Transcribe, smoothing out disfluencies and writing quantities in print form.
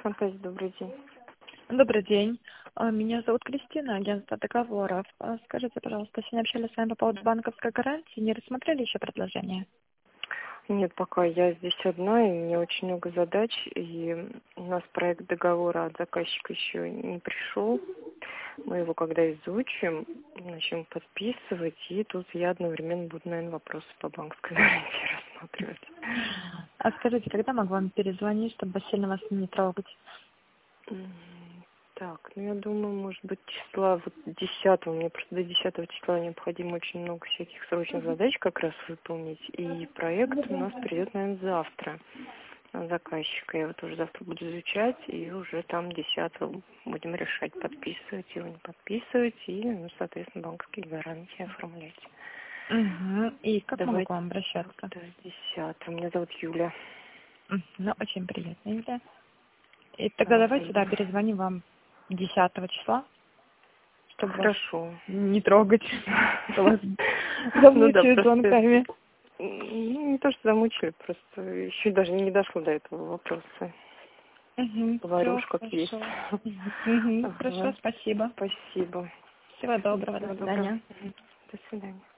Фантазия, добрый день. Добрый день. Меня зовут Кристина, агентство договоров. Скажите, пожалуйста, сегодня общались с вами по поводу банковской гарантии. Не рассмотрели еще предложение? Нет, пока я здесь одна, и у меня очень много задач, и у нас проект договора от заказчика еще не пришел. Мы его когда изучим, начнем подписывать, и тут я одновременно буду, наверное, вопросы по банковской гарантии рассматривать. А скажите, когда могу вам перезвонить, чтобы сильно вас не трогать? Так, ну я думаю, может быть, числа вот 10-го, мне просто до 10 числа необходимо очень много всяких срочных задач как раз выполнить, и проект у нас придет, наверное, завтра от заказчика. Я его тоже завтра буду изучать, и уже там 10-го будем решать, подписывать его, не подписывать, и, ну, соответственно, банковские гарантии оформлять. Угу. И как могу Давайте к вам обращаться? до 10-го. Меня зовут Юля. Ну, очень приятно, Юля. И тогда давайте, да, Взаимно. перезвоним вам 10 числа, чтобы вас Хорошо. не трогать, что вас Ну да, замучают просто звонками. ну, не то, что замучили, просто еще даже не дошло до этого вопроса. Говорю Все уж как есть. хорошо. Хорошо, Ага. спасибо. Спасибо. Всего доброго, до Всего доброго. свидания. До свидания.